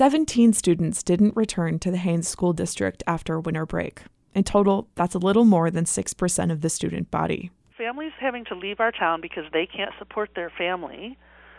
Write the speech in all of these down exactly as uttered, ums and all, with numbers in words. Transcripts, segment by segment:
seventeen students didn't return to the Haines School District after winter break. In total, that's a little more than six percent of the student body. Families having to leave our town because they can't support their family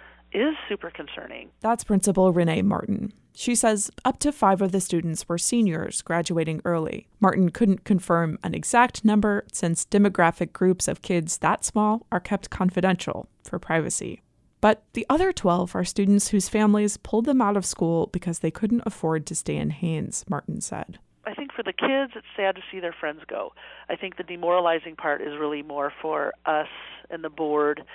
is super concerning. That's Principal Renee Martin. She says up to five of the students were seniors graduating early. Martin couldn't confirm an exact number since demographic groups of kids that small are kept confidential for privacy. But the other twelve are students whose families pulled them out of school because they couldn't afford to stay in Haines, Martin said. I think for the kids, it's sad to see their friends go. I think the demoralizing part is really more for us and the board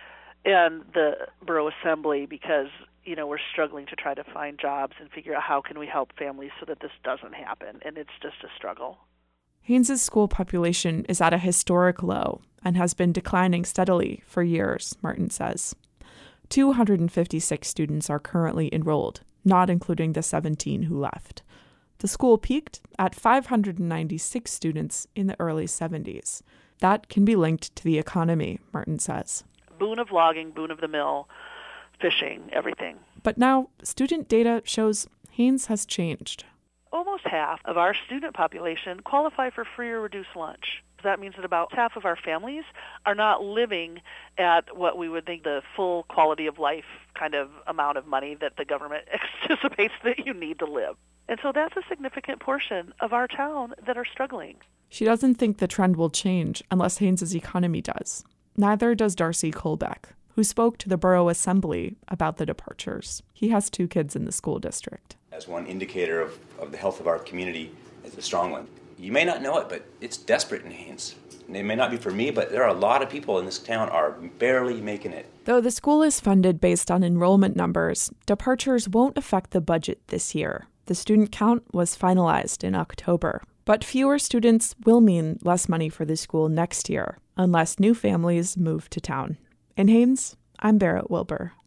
and the borough assembly because, you know, we're struggling to try to find jobs and figure out how can we help families so that this doesn't happen, and it's just a struggle. Haines' school population is at a historic low and has been declining steadily for years, Martin says. two hundred fifty-six students are currently enrolled, not including the seventeen who left. The school peaked at five hundred ninety-six students in the early seventies. That can be linked to the economy, Martin says. Boon of logging, boon of the mill, fishing, everything. But now, student data shows Haines has changed. Almost half of our student population qualify for free or reduced lunch. That means that about half of our families are not living at what we would think the full quality of life kind of amount of money that the government anticipates that you need to live. And so that's a significant portion of our town that are struggling. She doesn't think the trend will change unless Haines' economy does. Neither does Darcy Colbeck, who spoke to the borough assembly about the departures. He has two kids in the school district. As one indicator of, of the health of our community, is a strong one. You may not know it, but it's desperate in Haines. And it may not be for me, but there are a lot of people in this town are barely making it. Though the school is funded based on enrollment numbers, departures won't affect the budget this year. The student count was finalized in October. But fewer students will mean less money for the school next year, unless new families move to town. In Haines, I'm Barrett Wilbur.